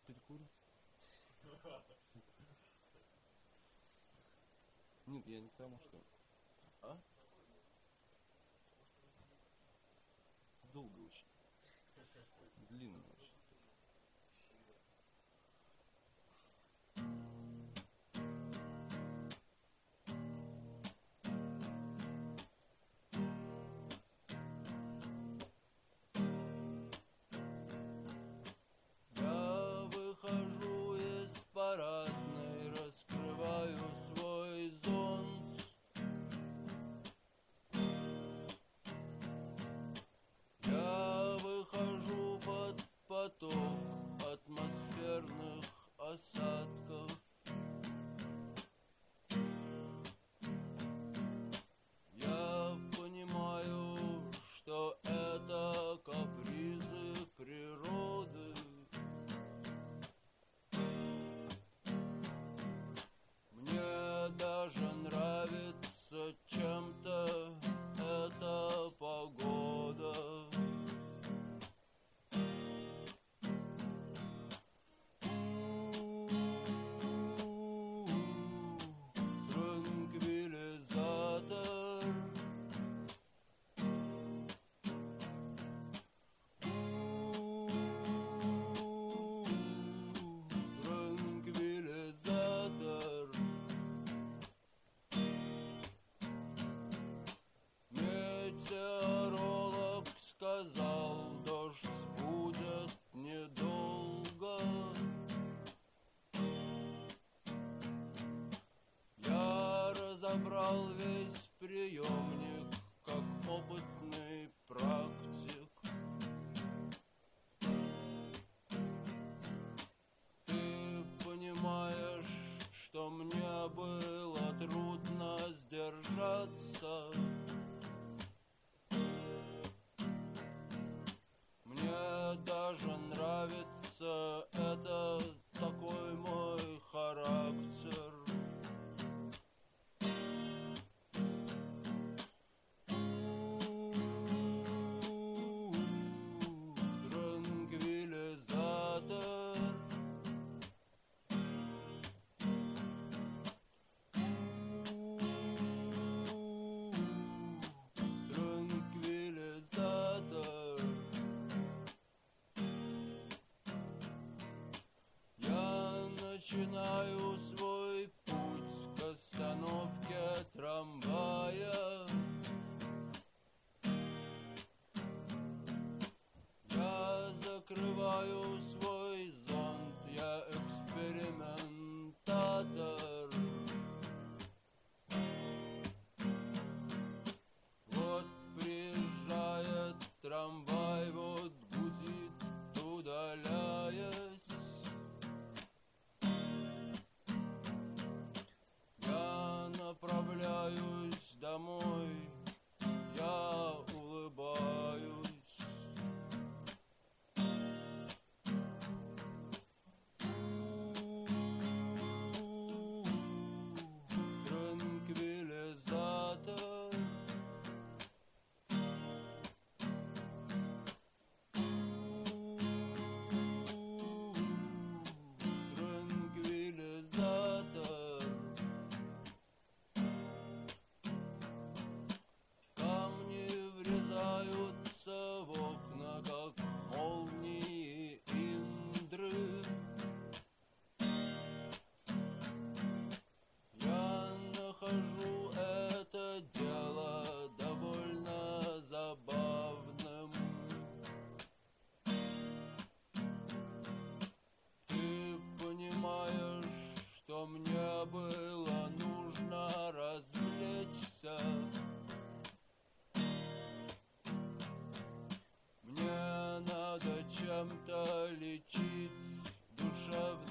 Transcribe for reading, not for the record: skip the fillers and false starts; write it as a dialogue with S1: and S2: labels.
S1: теперь курица? Нет, я не к тому, что... А? Долго очень. Длинно очень.
S2: Я выхожу из парадной, раскрываю свой зонт. Я выхожу под поток атмосферных осадков. Я понимаю, что это капризы природы. Мне даже нравится чем-то эта погода. Транквилизатор. Транквилизатор. Метеоролог сказал, дождь будет недолго. Я разобрал весь приемник, как опытный практик. Ты понимаешь, что мне было трудно сдержаться. Мне даже нравится, это такой мой характер. Транквилизатор. Транквилизатор. Я начинаю свой путь к остановке трамвая. Я закрываю свой зонт, я экспериментатор. Вот приезжает трамвай, вот гудит, удаляясь. Я направляюсь домой, я улыбаюсь. Транквилизатор. Транквилизатор. Камни врезаются в окна, как молнии Индры. Я нахожу это дело довольно забавным. Ты понимаешь, что мне было нужно развлечься. Мне надо чем-то лечить душевные